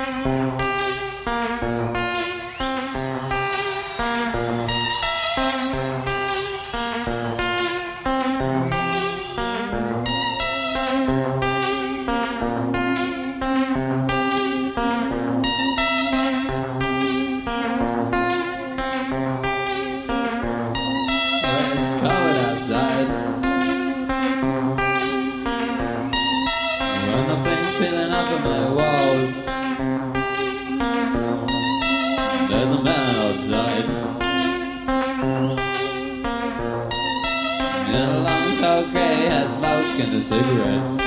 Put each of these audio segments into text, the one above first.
Peeling up on my walls. There's a man outside in a long coat gray hat, smoking a cigarette.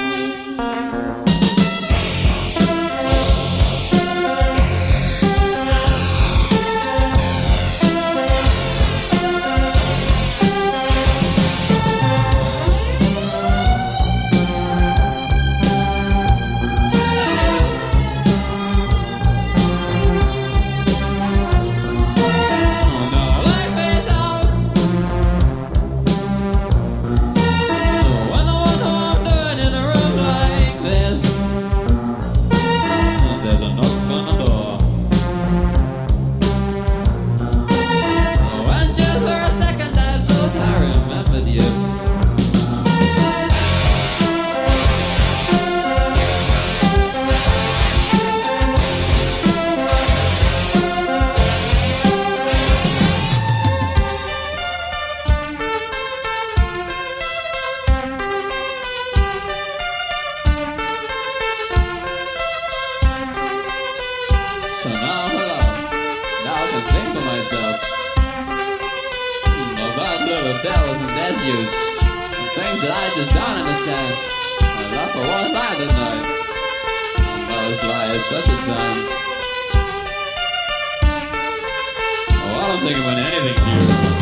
Devils and issues, and things that I just don't understand. I laugh for one night at night, and those lies such at times. Oh, I don't think about anything here.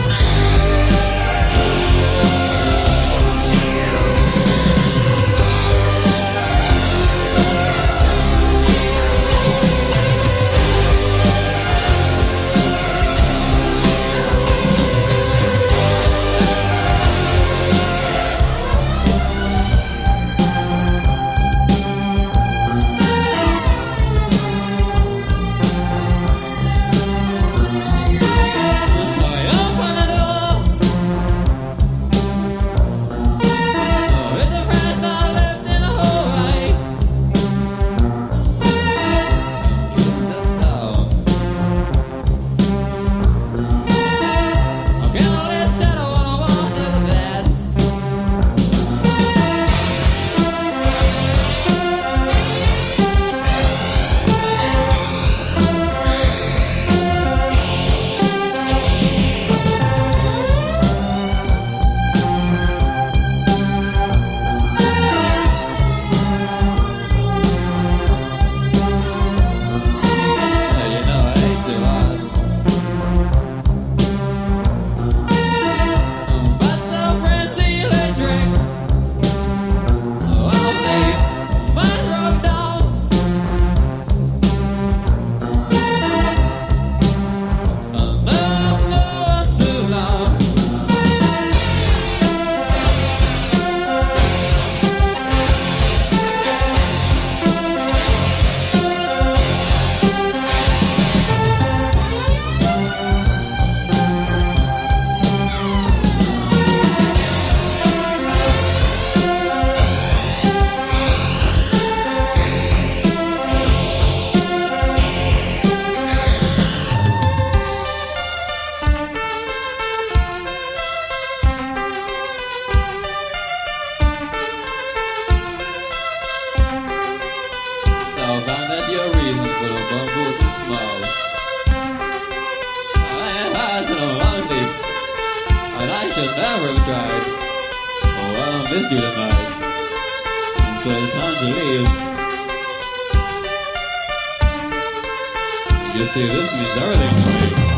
Never have tried. Oh, I don't miss you tonight. And so it's time to leave. You see, this means everything to me.